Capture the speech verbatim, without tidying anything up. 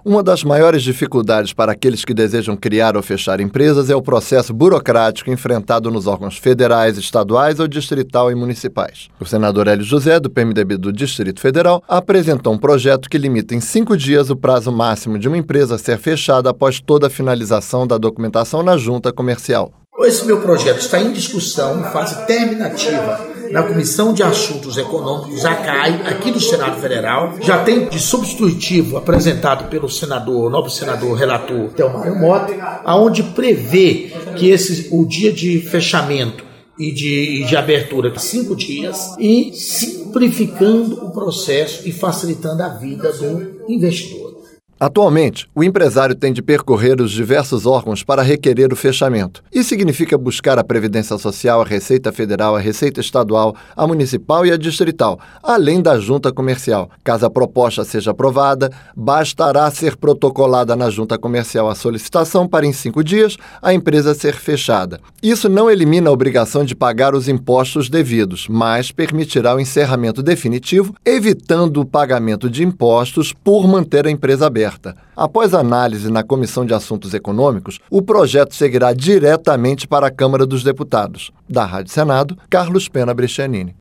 Uma das maiores dificuldades para aqueles que desejam criar ou fechar empresas é o processo burocrático enfrentado nos órgãos federais, estaduais ou distrital e municipais. O senador Hélio José, do P M D B do Distrito Federal, apresentou um projeto que limita em cinco dias o prazo máximo de uma empresa a ser fechada após toda a finalização da documentação na junta comercial. Esse meu projeto está em discussão, em fase terminativa, na Comissão de Assuntos Econômicos, a C A I, aqui do Senado Federal. Já tem de substitutivo apresentado pelo senador, novo senador relator Telmário Mota, aonde prevê que esse, o dia de fechamento e de, de abertura de cinco dias e simplificando o processo e facilitando a vida do investidor. Atualmente, o empresário tem de percorrer os diversos órgãos para requerer o fechamento. Isso significa buscar a Previdência Social, a Receita Federal, a Receita Estadual, a Municipal e a Distrital, além da Junta Comercial. Caso a proposta seja aprovada, bastará ser protocolada na Junta Comercial a solicitação para, em cinco dias, a empresa ser fechada. Isso não elimina a obrigação de pagar os impostos devidos, mas permitirá o encerramento definitivo, evitando o pagamento de impostos por manter a empresa aberta. Após análise na Comissão de Assuntos Econômicos, o projeto seguirá diretamente para a Câmara dos Deputados. Da Rádio Senado, Carlos Pena Brescianini.